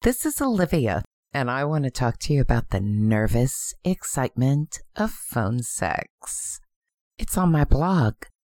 This is Olivia, and I want to talk to you about the nervous excitement of phone sex. It's on my blog,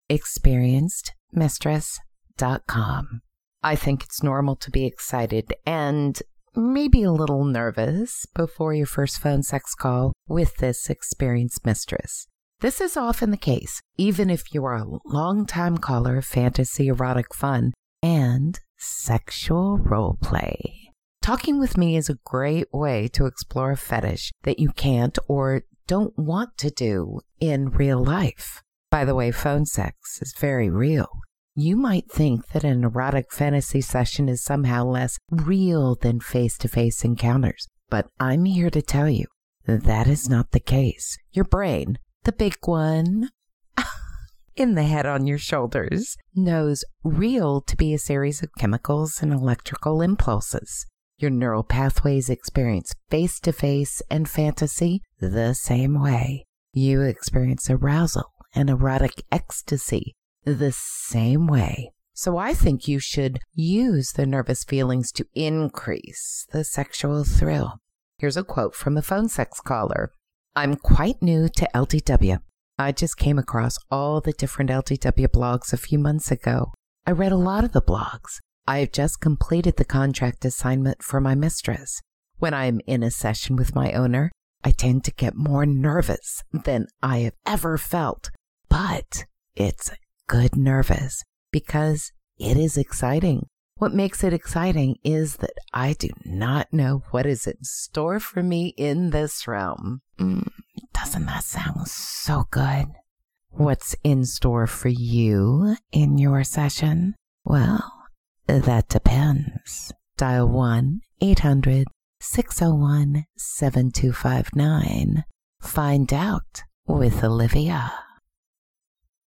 experiencedmistress.com. I think it's normal to be excited and maybe a little nervous before your first phone sex call with this experienced mistress. This is often the case, even if you are a long-time caller of fantasy, erotic fun, and sexual role play. Talking with me is a great way to explore a fetish that you can't or don't want to do in real life. By the way, phone sex is very real. You might think that an erotic fantasy session is somehow less real than face-to-face encounters, but I'm here to tell you that is not the case. Your brain, the big one in the head on your shoulders, knows real to be a series of chemicals and electrical impulses. Your neural pathways experience face-to-face and fantasy the same way. You experience arousal and erotic ecstasy the same way. So I think you should use the nervous feelings to increase the sexual thrill. Here's a quote from a phone sex caller. I'm quite new to LDW. I just came across all the different LDW blogs a few months ago. I read a lot of the blogs. I have just completed the contract assignment for my mistress. When I am in a session with my owner, I tend to get more nervous than I have ever felt. But it's good nervous because it is exciting. What makes it exciting is that I do not know what is in store for me in this realm. Doesn't that sound so good? What's in store for you in your session? Well, that depends. Dial 1-800-601-7259. Find out with Olivia.